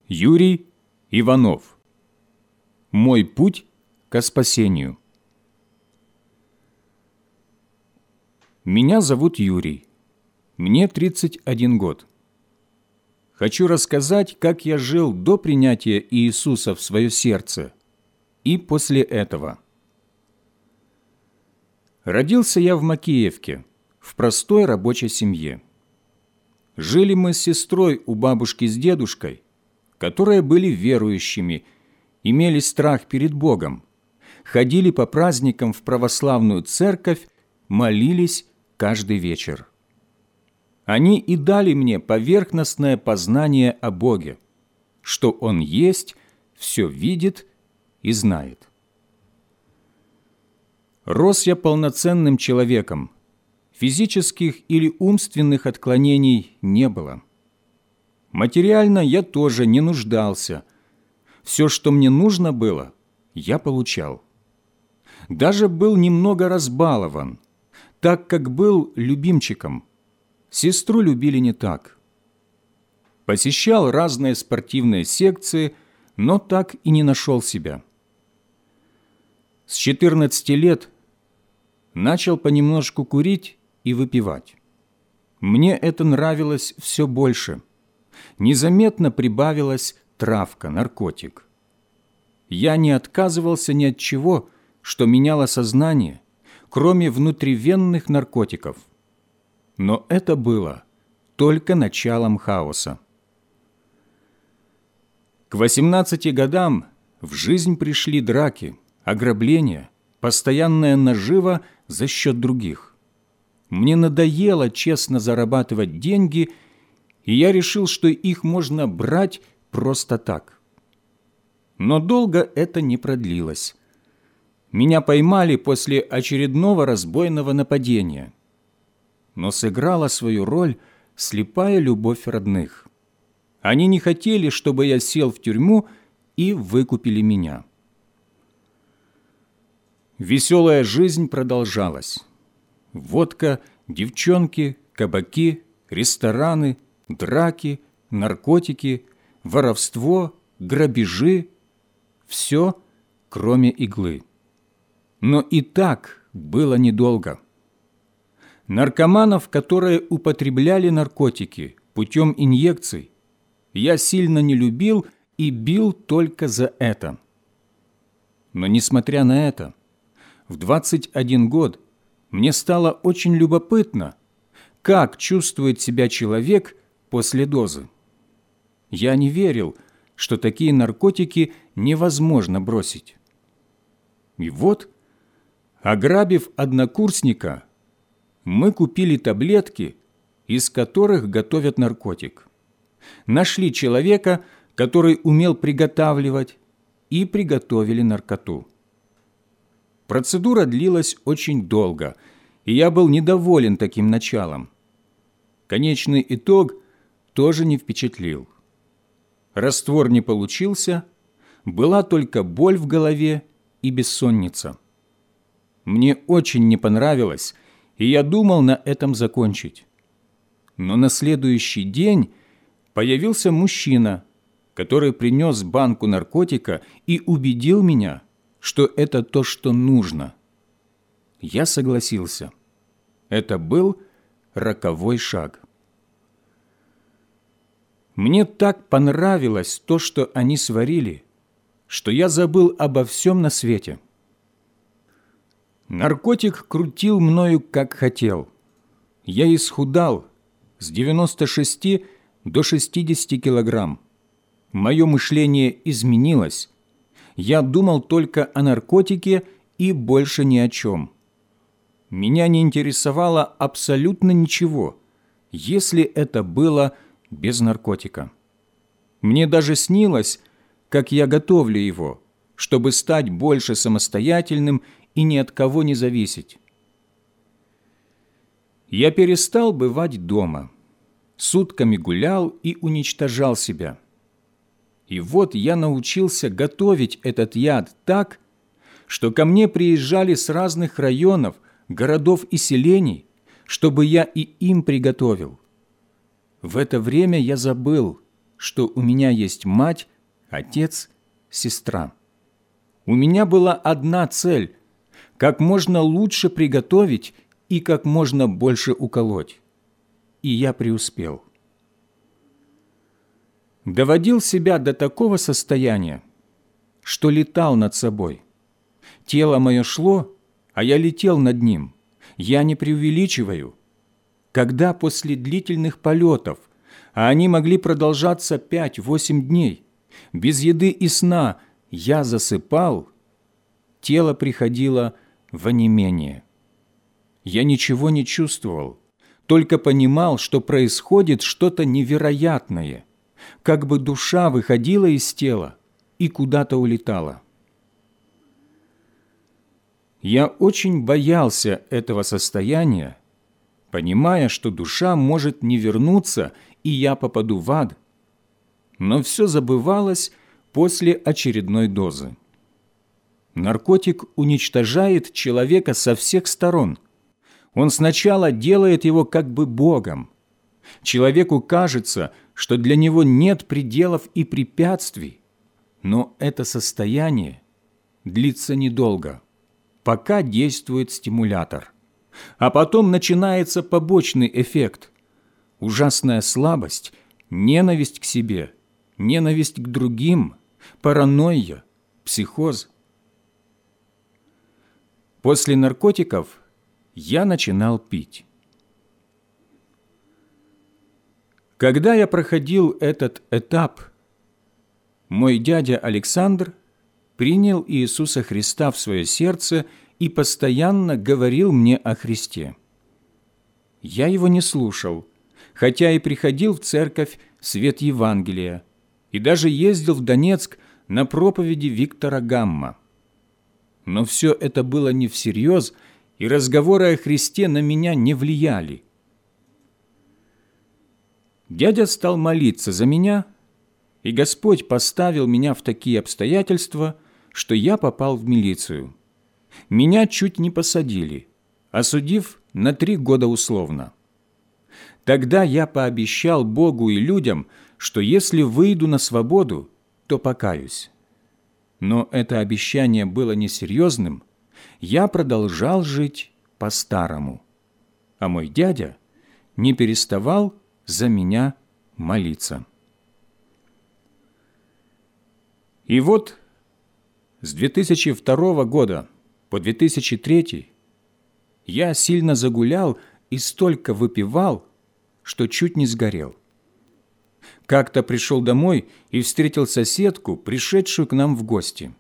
Юрий Иванов. Мой путь ко спасению. Меня зовут Юрий. Мне 31 год. Хочу рассказать, как я жил до принятия Иисуса в свое сердце и после этого. Родился я в Макеевке, в простой рабочей семье. Жили мы с сестрой у бабушки с дедушкой, которые были верующими, имели страх перед Богом, ходили по праздникам в православную церковь, молились каждый вечер. Они и дали мне поверхностное познание о Боге, что Он есть, все видит и знает. Рос я полноценным человеком, физических или умственных отклонений не было. Материально я тоже не нуждался. Все, что мне нужно было, я получал. Даже был немного разбалован, так как был любимчиком. Сестру любили не так. Посещал разные спортивные секции, но так и не нашел себя. С 14 лет начал понемножку курить и выпивать. Мне это нравилось все больше. Незаметно прибавилась травка, наркотик. Я не отказывался ни от чего, что меняло сознание, кроме внутривенных наркотиков. Но это было только началом хаоса. К 18 годам в жизнь пришли драки, ограбления, постоянная нажива за счет других. Мне надоело честно зарабатывать деньги, и я решил, что их можно брать просто так. Но долго это не продлилось. Меня поймали после очередного разбойного нападения. Но сыграла свою роль слепая любовь родных. Они не хотели, чтобы я сел в тюрьму, и выкупили меня. Веселая жизнь продолжалась. Водка, девчонки, кабаки, рестораны, драки, наркотики, воровство, грабежи – все, кроме иглы. Но и так было недолго. Наркоманов, которые употребляли наркотики путем инъекций, я сильно не любил и бил только за это. Но, несмотря на это, в 21 год мне стало очень любопытно, как чувствует себя человек после дозы. Я не верил, что такие наркотики невозможно бросить. И вот, ограбив однокурсника, мы купили таблетки, из которых готовят наркотик. Нашли человека, который умел приготавливать, и приготовили наркоту. Процедура длилась очень долго, и я был недоволен таким началом. Конечный итог тоже не впечатлил. Раствор не получился, была только боль в голове и бессонница. Мне очень не понравилось, и я думал на этом закончить. Но на следующий день появился мужчина, который принес банку наркотика и убедил меня, что это то, что нужно. Я согласился. Это был роковой шаг. Мне так понравилось то, что они сварили, что я забыл обо всем на свете. Наркотик крутил мною, как хотел. Я исхудал с 96 до 60 килограмм. Мое мышление изменилось. Я думал только о наркотике и больше ни о чем. Меня не интересовало абсолютно ничего, если это было без наркотика. Мне даже снилось, как я готовлю его, чтобы стать больше самостоятельным и ни от кого не зависеть. Я перестал бывать дома, сутками гулял и уничтожал себя. И вот я научился готовить этот яд так, что ко мне приезжали с разных районов, городов и селений, чтобы я и им приготовил. В это время я забыл, что у меня есть мать, отец, сестра. У меня была одна цель – как можно лучше приготовить и как можно больше уколоть. И я преуспел. Доводил себя до такого состояния, что летал над собой. Тело мое шло, а я летел над ним. Я не преувеличиваю. Когда после длительных полетов, а они могли продолжаться 5-8 дней, без еды и сна я засыпал, тело приходило в онемение. Я ничего не чувствовал, только понимал, что происходит что-то невероятное, как бы душа выходила из тела и куда-то улетала. Я очень боялся этого состояния, понимая, что душа может не вернуться, и я попаду в ад, но все забывалось после очередной дозы. Наркотик уничтожает человека со всех сторон. Он сначала делает его как бы Богом. Человеку кажется, что для него нет пределов и препятствий, но это состояние длится недолго, пока действует стимулятор. А потом начинается побочный эффект – ужасная слабость, ненависть к себе, ненависть к другим, паранойя, психоз. После наркотиков я начинал пить. Когда я проходил этот этап, мой дядя Александр принял Иисуса Христа в свое сердце и постоянно говорил мне о Христе. Я его не слушал, хотя и приходил в церковь Свет Евангелия и даже ездил в Донецк на проповеди Виктора Гамма. Но все это было не всерьез, и разговоры о Христе на меня не влияли. Дядя стал молиться за меня, и Господь поставил меня в такие обстоятельства, что я попал в милицию. Меня чуть не посадили, осудив на 3 года условно. Тогда я пообещал Богу и людям, что если выйду на свободу, то покаюсь. Но это обещание было несерьезным, я продолжал жить по-старому, а мой дядя не переставал за меня молиться. И вот с 2002 года по 2003 я сильно загулял и столько выпивал, что чуть не сгорел. Как-то пришел домой и встретил соседку, пришедшую к нам в гости.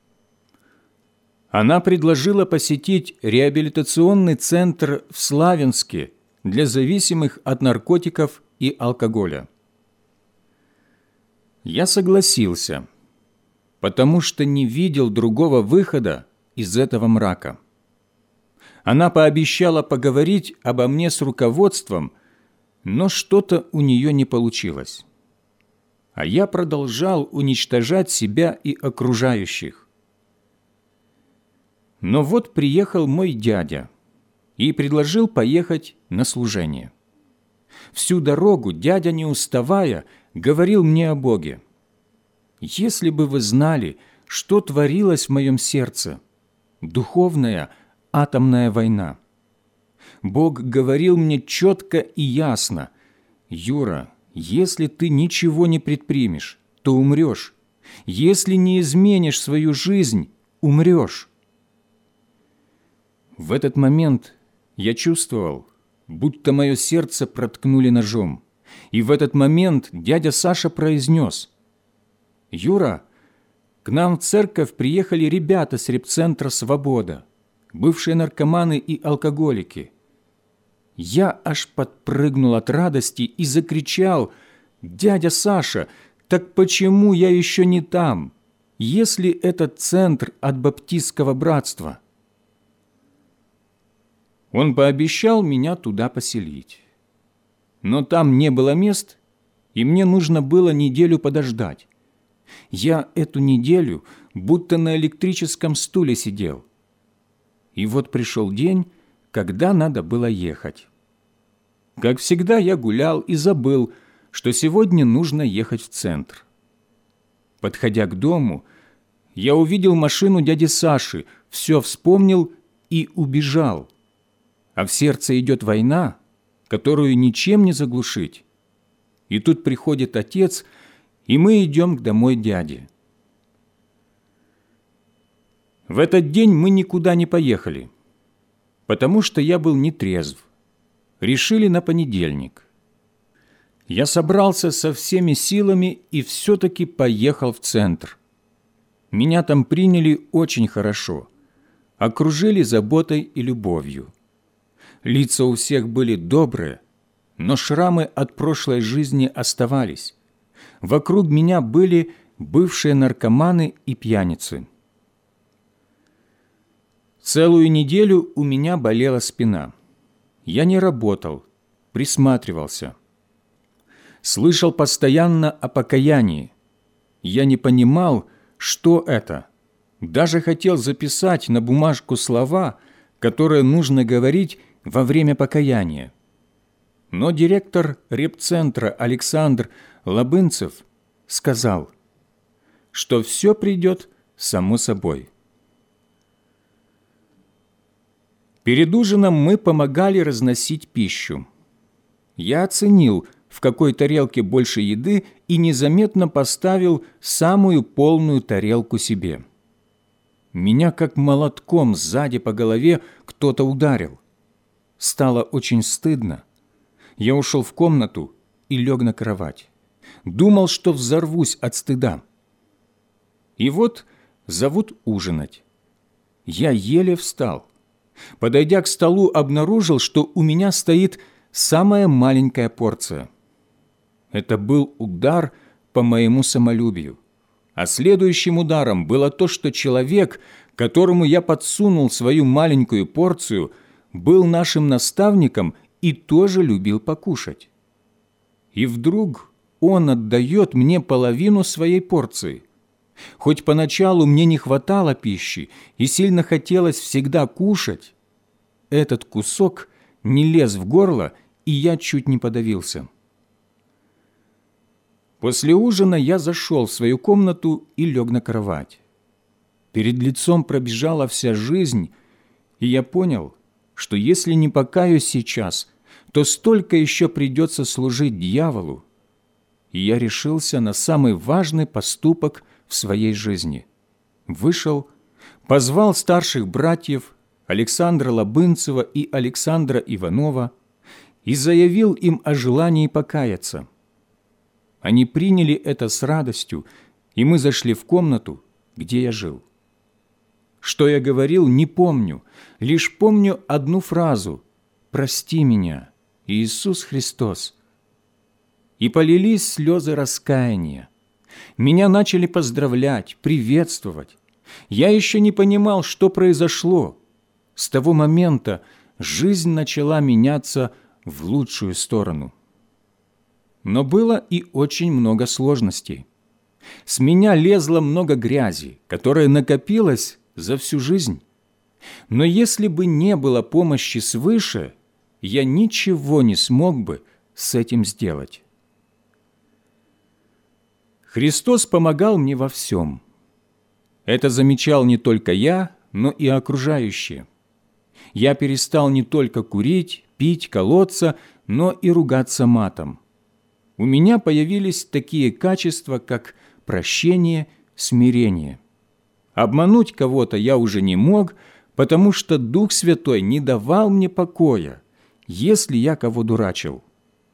Она предложила посетить реабилитационный центр в Славянске для зависимых от наркотиков и алкоголя. Я согласился, потому что не видел другого выхода из этого мрака. Она пообещала поговорить обо мне с руководством, но что-то у нее не получилось. А я продолжал уничтожать себя и окружающих. Но вот приехал мой дядя и предложил поехать на служение. Всю дорогу дядя, не уставая, говорил мне о Боге. Если бы вы знали, что творилось в моем сердце, духовная атомная война. Бог говорил мне четко и ясно: «Юра, если ты ничего не предпримешь, то умрешь. Если не изменишь свою жизнь, умрешь». В этот момент я чувствовал, будто мое сердце проткнули ножом. И в этот момент дядя Саша произнес: «Юра, к нам в церковь приехали ребята с репцентра «Свобода», бывшие наркоманы и алкоголики». Я аж подпрыгнул от радости и закричал: «Дядя Саша, так почему я еще не там, если этот центр от баптистского братства?» Он пообещал меня туда поселить. Но там не было мест, и мне нужно было неделю подождать. Я эту неделю будто на электрическом стуле сидел. И вот пришел день, когда надо было ехать. Как всегда, я гулял и забыл, что сегодня нужно ехать в центр. Подходя к дому, я увидел машину дяди Саши, все вспомнил и убежал. А в сердце идет война, которую ничем не заглушить. И тут приходит отец, и мы идем домой дяде. В этот день мы никуда не поехали, потому что я был нетрезв. Решили на понедельник. Я собрался со всеми силами и все-таки поехал в центр. Меня там приняли очень хорошо, окружили заботой и любовью. Лица у всех были добрые, но шрамы от прошлой жизни оставались. Вокруг меня были бывшие наркоманы и пьяницы. Целую неделю у меня болела спина. Я не работал, присматривался. Слышал постоянно о покаянии. Я не понимал, что это. Даже хотел записать на бумажку слова, которые нужно говорить во время покаяния. Но директор репцентра Александр Лабынцев сказал, что все придет само собой. Перед ужином мы помогали разносить пищу. Я оценил, в какой тарелке больше еды, и незаметно поставил самую полную тарелку себе. Меня как молотком сзади по голове кто-то ударил. Стало очень стыдно. Я ушел в комнату и лег на кровать. Думал, что взорвусь от стыда. И вот зовут ужинать. Я еле встал. Подойдя к столу, обнаружил, что у меня стоит самая маленькая порция. Это был удар по моему самолюбию. А следующим ударом было то, что человек, которому я подсунул свою маленькую порцию, был нашим наставником и тоже любил покушать. И вдруг он отдает мне половину своей порции. Хоть поначалу мне не хватало пищи и сильно хотелось всегда кушать, этот кусок не лез в горло, и я чуть не подавился. После ужина я зашел в свою комнату и лег на кровать. Перед лицом пробежала вся жизнь, и я понял, что если не покаюсь сейчас, то столько еще придется служить дьяволу. И я решился на самый важный поступок в своей жизни. Вышел, позвал старших братьев Александра Лабынцева и Александра Иванова и заявил им о желании покаяться. Они приняли это с радостью, и мы зашли в комнату, где я жил. Что я говорил, не помню, лишь помню одну фразу «Прости меня, Иисус Христос». И полились слезы раскаяния. Меня начали поздравлять, приветствовать. Я еще не понимал, что произошло. С того момента жизнь начала меняться в лучшую сторону. Но было и очень много сложностей. С меня лезло много грязи, которая накопилась за всю жизнь. Но если бы не было помощи свыше, я ничего не смог бы с этим сделать. Христос помогал мне во всем. Это замечал не только я, но и окружающие. Я перестал не только курить, пить, колоться, но и ругаться матом. У меня появились такие качества, как прощение, смирение. Обмануть кого-то я уже не мог, потому что Дух Святой не давал мне покоя, если я кого дурачил.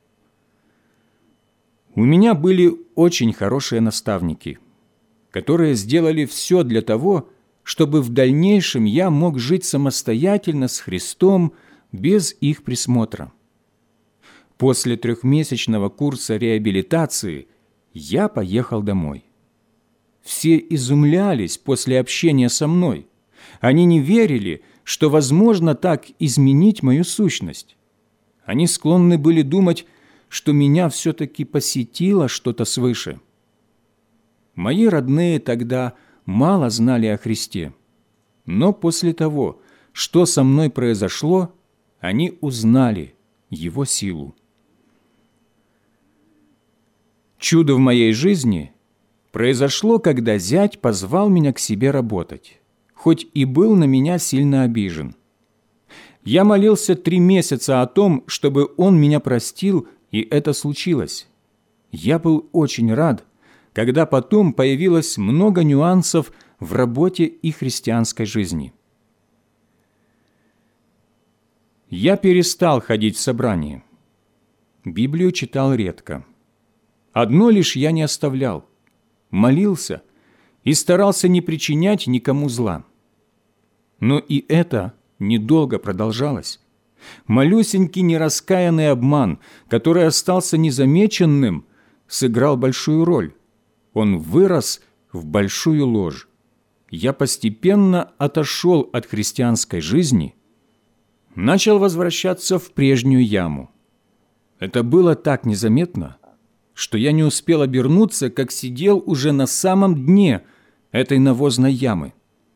У меня были очень хорошие наставники, которые сделали все для того, чтобы в дальнейшем я мог жить самостоятельно с Христом без их присмотра. После 3-месячного курса реабилитации я поехал домой. Все изумлялись после общения со мной. Они не верили, что возможно так изменить мою сущность. Они склонны были думать, что меня все-таки посетило что-то свыше. Мои родные тогда мало знали о Христе, но после того, что со мной произошло, они узнали Его силу. Чудо в моей жизни произошло, когда зять позвал меня к себе работать, хоть и был на меня сильно обижен. Я молился 3 месяца о том, чтобы он меня простил, и это случилось. Я был очень рад, когда потом появилось много нюансов в работе и христианской жизни. Я перестал ходить в собрания. Библию читал редко. Одно лишь я не оставлял – молился и старался не причинять никому зла. Но и это недолго продолжалось. Малюсенький нераскаянный обман, который остался незамеченным, сыграл большую роль. Он вырос в большую ложь. Я постепенно отошел от христианской жизни, начал возвращаться в прежнюю яму. Это было так незаметно, что я не успел обернуться, как сидел уже на самом дне этой навозной ямы.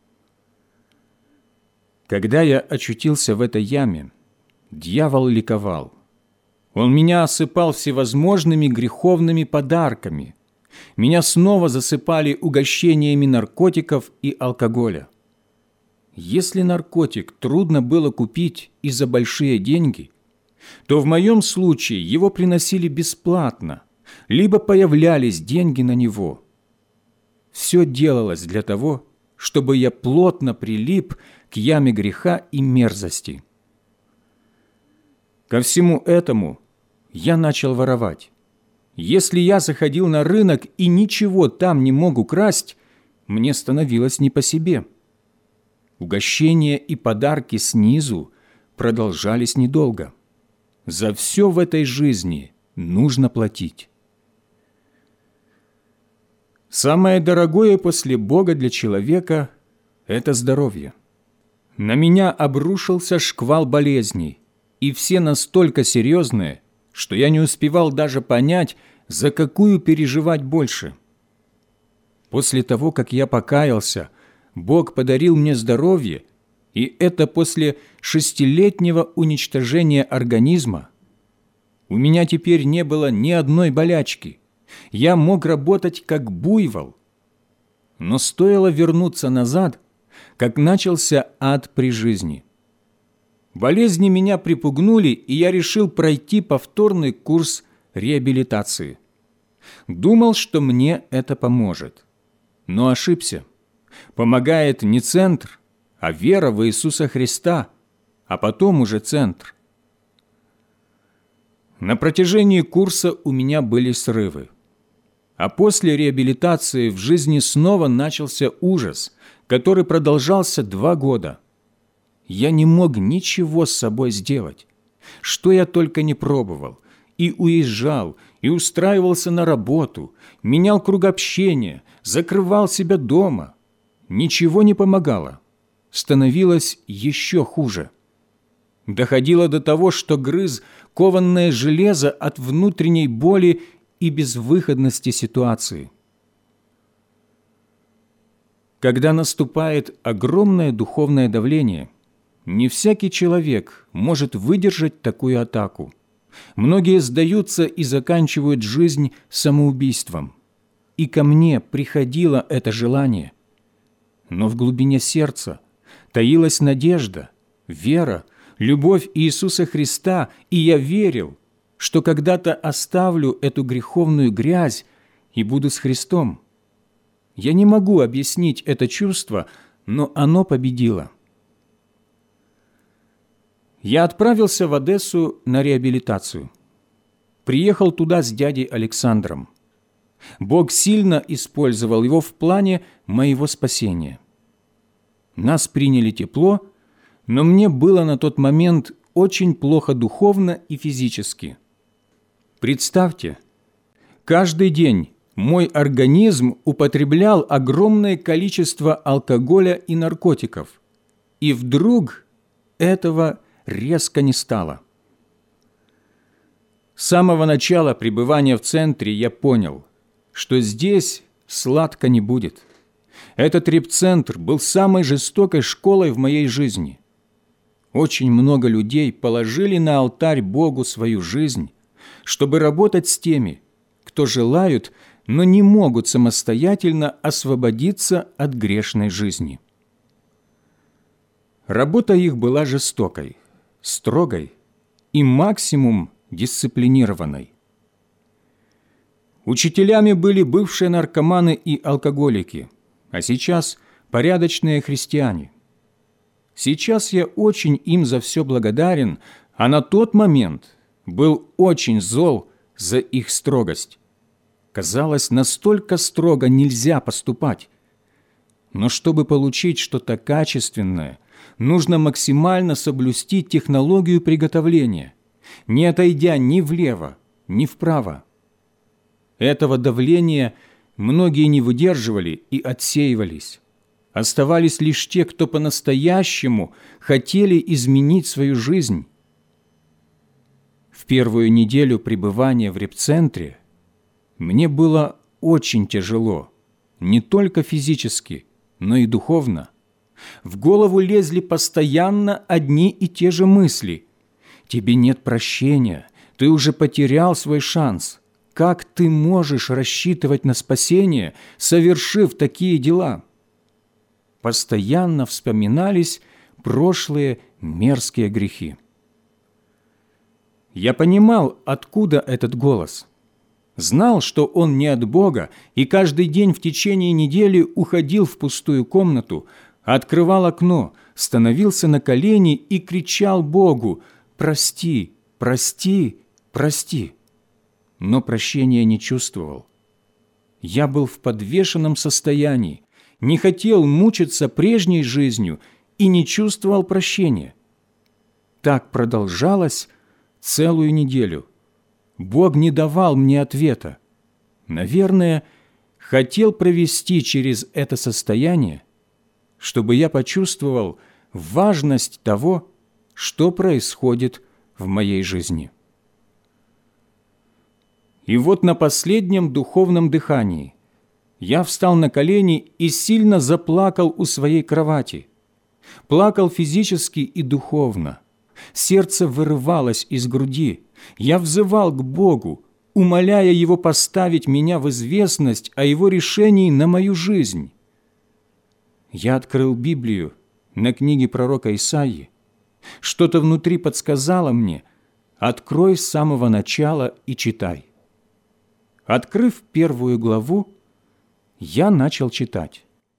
Когда я очутился в этой яме, дьявол ликовал. Он меня осыпал всевозможными греховными подарками. Меня снова засыпали угощениями наркотиков и алкоголя. Если наркотик трудно было купить и за большие деньги, то в моем случае его приносили бесплатно, либо появлялись деньги на него. Все делалось для того, чтобы я плотно прилип к яме греха и мерзости. Ко всему этому я начал воровать. Если я заходил на рынок и ничего там не мог украсть, мне становилось не по себе. Угощения и подарки снизу продолжались недолго. За все в этой жизни нужно платить. Самое дорогое после Бога для человека – это здоровье. На меня обрушился шквал болезней, и все настолько серьезные, что я не успевал даже понять, за какую переживать больше. После того, как я покаялся, Бог подарил мне здоровье, и это после 6-летнего уничтожения организма. У меня теперь не было ни одной болячки. Я мог работать как буйвол. Но стоило вернуться назад, как начался ад при жизни. Болезни меня припугнули, и я решил пройти повторный курс реабилитации. Думал, что мне это поможет. Но ошибся. Помогает не центр, а вера в Иисуса Христа, а потом уже центр. На протяжении курса у меня были срывы. А после реабилитации в жизни снова начался ужас, который продолжался 2 года. Я не мог ничего с собой сделать. Что я только не пробовал. И уезжал, и устраивался на работу, менял круг общения, закрывал себя дома. Ничего не помогало. Становилось еще хуже. Доходило до того, что грыз кованное железо от внутренней боли и безвыходности ситуации. Когда наступает огромное духовное давление, не всякий человек может выдержать такую атаку. Многие сдаются и заканчивают жизнь самоубийством. И ко мне приходило это желание. Но в глубине сердца таилась надежда, вера, любовь Иисуса Христа, и я верил, что когда-то оставлю эту греховную грязь и буду с Христом. Я не могу объяснить это чувство, но оно победило. Я отправился в Одессу на реабилитацию. Приехал туда с дядей Александром. Бог сильно использовал его в плане моего спасения. Нас приняли тепло, но мне было на тот момент очень плохо духовно и физически. Представьте, каждый день мой организм употреблял огромное количество алкоголя и наркотиков, и вдруг этого резко не стало. С самого начала пребывания в центре я понял, что здесь сладко не будет. Этот репцентр был самой жестокой школой в моей жизни. Очень много людей положили на алтарь Богу свою жизнь, чтобы работать с теми, кто желают, но не могут самостоятельно освободиться от грешной жизни. Работа их была жестокой, строгой и максимум дисциплинированной. Учителями были бывшие наркоманы и алкоголики, а сейчас порядочные христиане. Сейчас я очень им за все благодарен, а на тот момент был очень зол за их строгость. Казалось, настолько строго нельзя поступать. Но чтобы получить что-то качественное, нужно максимально соблюсти технологию приготовления, не отойдя ни влево, ни вправо. Этого давления многие не выдерживали и отсеивались. Оставались лишь те, кто по-настоящему хотели изменить свою жизнь. В первую неделю пребывания в репцентре мне было очень тяжело, не только физически, но и духовно. В голову лезли постоянно одни и те же мысли. «Тебе нет прощения, ты уже потерял свой шанс. Как ты можешь рассчитывать на спасение, совершив такие дела?» Постоянно вспоминались прошлые мерзкие грехи. Я понимал, откуда этот голос. Знал, что он не от Бога, и каждый день в течение недели уходил в пустую комнату, открывал окно, становился на колени и кричал Богу: «Прости, прости, прости». Но прощения не чувствовал. Я был в подвешенном состоянии, не хотел мучиться прежней жизнью и не чувствовал прощения. Так продолжалось целую неделю. Бог не давал мне ответа. Наверное, хотел провести через это состояние, чтобы я почувствовал важность того, что происходит в моей жизни. И вот на последнем духовном дыхании я встал на колени и сильно заплакал у своей кровати. Плакал физически и духовно. Сердце вырывалось из груди. Я взывал к Богу, умоляя Его поставить меня в известность о Его решении на мою жизнь. Я открыл Библию на книге пророка Исаии. Что-то внутри подсказало мне: открой с самого начала и читай. Открыв 1 главу, я начал читать.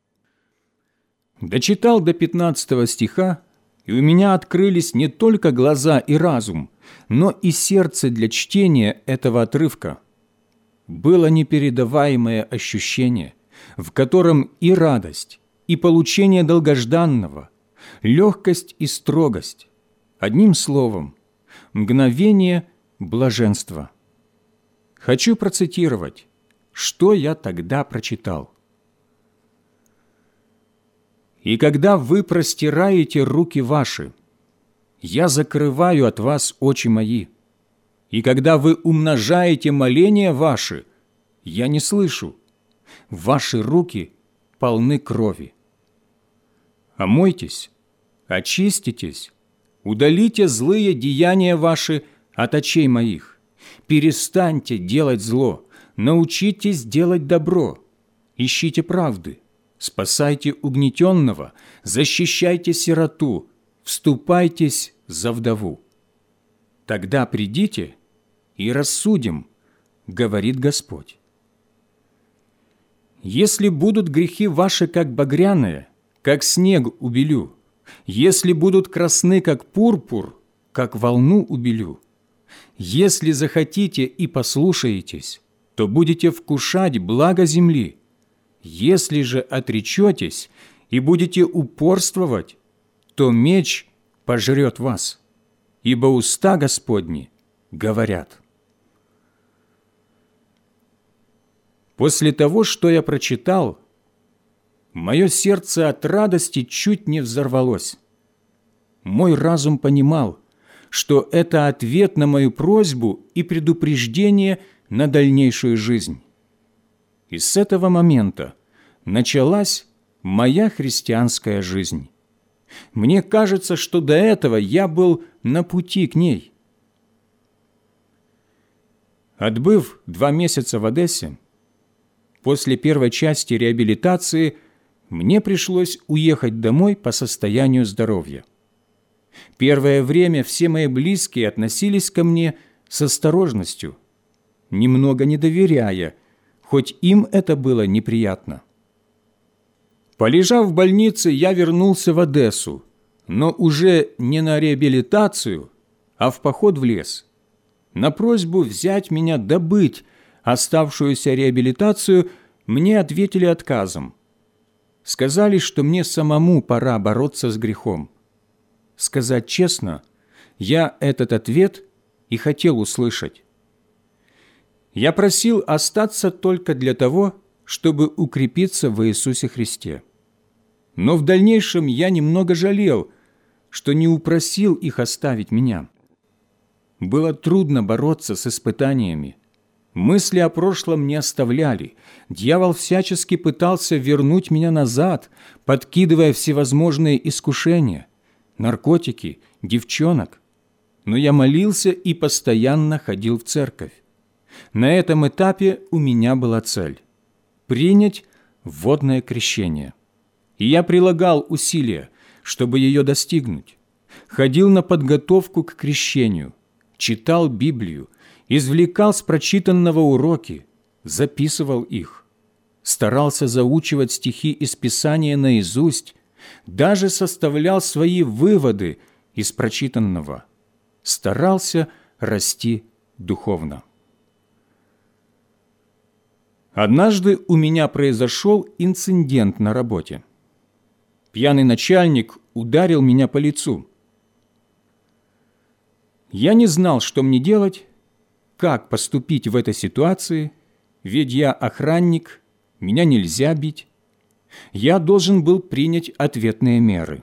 Дочитал до 15 стиха, и у меня открылись не только глаза и разум, но и сердце для чтения этого отрывка. Было непередаваемое ощущение, в котором и радость, и получение долгожданного, легкость и строгость, одним словом, мгновение блаженства. Хочу процитировать, что я тогда прочитал. «И когда вы простираете руки ваши, я закрываю от вас очи мои. И когда вы умножаете моления ваши, я не слышу. Ваши руки полны крови. Омойтесь, очиститесь, удалите злые деяния ваши от очей моих. Перестаньте делать зло, научитесь делать добро, ищите правды, спасайте угнетенного, защищайте сироту, вступайтесь за вдову. Тогда придите и рассудим, говорит Господь. Если будут грехи ваши, как багряные, как снег убелю, если будут красны, как пурпур, как волну убелю, если захотите и послушаетесь, то будете вкушать благо земли. Если же отречетесь и будете упорствовать, то меч пожрет вас, ибо уста Господни говорят». После того, что я прочитал, мое сердце от радости чуть не взорвалось. Мой разум понимал, что это ответ на мою просьбу и предупреждение на дальнейшую жизнь. И с этого момента началась моя христианская жизнь. Мне кажется, что до этого я был на пути к ней. Отбыв 2 месяца в Одессе, после первой части реабилитации мне пришлось уехать домой по состоянию здоровья. Первое время все мои близкие относились ко мне с осторожностью, немного не доверяя, хоть им это было неприятно. Полежав в больнице, я вернулся в Одессу, но уже не на реабилитацию, а в поход в лес. На просьбу взять меня добыть оставшуюся реабилитацию мне ответили отказом. Сказали, что мне самому пора бороться с грехом. Сказать честно, я этот ответ и хотел услышать. Я просил остаться только для того, чтобы укрепиться в Иисусе Христе. Но в дальнейшем я немного жалел, что не упросил их оставить меня. Было трудно бороться с испытаниями. Мысли о прошлом не оставляли. Дьявол всячески пытался вернуть меня назад, подкидывая всевозможные искушения, наркотики, девчонок. Но я молился и постоянно ходил в церковь. На этом этапе у меня была цель – принять водное крещение. И я прилагал усилия, чтобы ее достигнуть. Ходил на подготовку к крещению, читал Библию, извлекал с прочитанного уроки, записывал их, старался заучивать стихи из Писания наизусть, даже составлял свои выводы из прочитанного, старался расти духовно. Однажды у меня произошел инцидент на работе. Пьяный начальник ударил меня по лицу. Я не знал, что мне делать, как поступить в этой ситуации, ведь я охранник, меня нельзя бить. Я должен был принять ответные меры.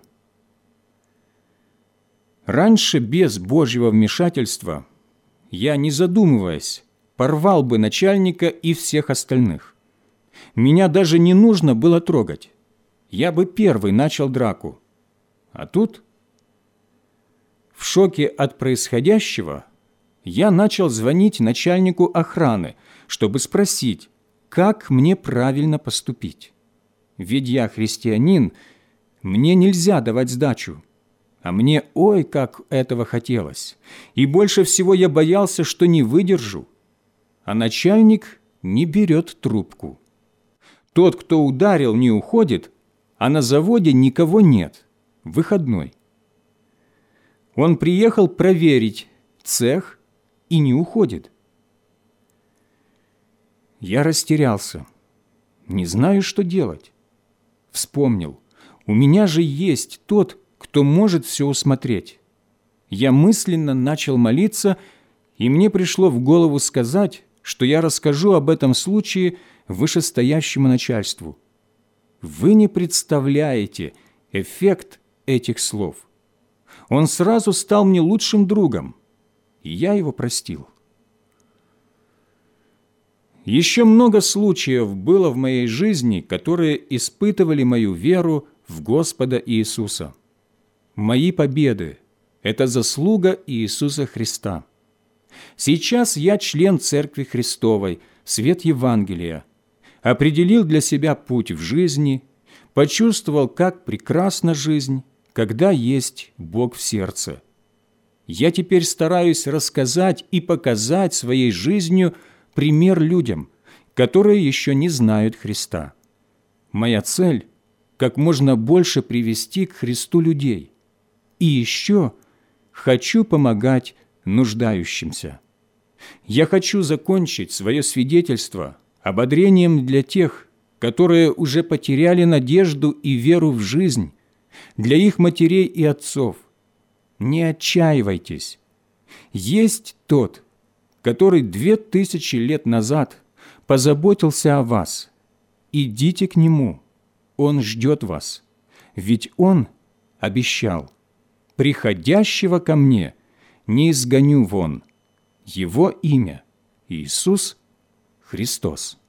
Раньше без Божьего вмешательства я, не задумываясь, порвал бы начальника и всех остальных. Меня даже не нужно было трогать. Я бы первый начал драку. А тут, в шоке от происходящего, я начал звонить начальнику охраны, чтобы спросить, как мне правильно поступить. Ведь я христианин, мне нельзя давать сдачу. А мне ой, как этого хотелось. И больше всего я боялся, что не выдержу. А начальник не берет трубку. Тот, кто ударил, не уходит, а на заводе никого нет. Выходной. Он приехал проверить цех и не уходит. Я растерялся. Не знаю, что делать. Вспомнил. У меня же есть тот, кто может все усмотреть. Я мысленно начал молиться, и мне пришло в голову сказать, что я расскажу об этом случае вышестоящему начальству. Вы не представляете эффект этих слов. Он сразу стал мне лучшим другом, и я его простил. Еще много случаев было в моей жизни, которые испытывали мою веру в Господа Иисуса. Мои победы – это заслуга Иисуса Христа. Сейчас я член Церкви Христовой, свет Евангелия, определил для себя путь в жизни, почувствовал, как прекрасна жизнь, когда есть Бог в сердце. Я теперь стараюсь рассказать и показать своей жизнью пример людям, которые еще не знают Христа. Моя цель – как можно больше привести к Христу людей. И еще хочу помогать нуждающимся. Я хочу закончить свое свидетельство ободрением для тех, которые уже потеряли надежду и веру в жизнь, для их матерей и отцов. Не отчаивайтесь. Есть тот, который 2000 лет назад позаботился о вас. Идите к Нему, Он ждет вас, ведь Он обещал: «Приходящего ко мне не изгоню вон». Его имя – Иисус Христос.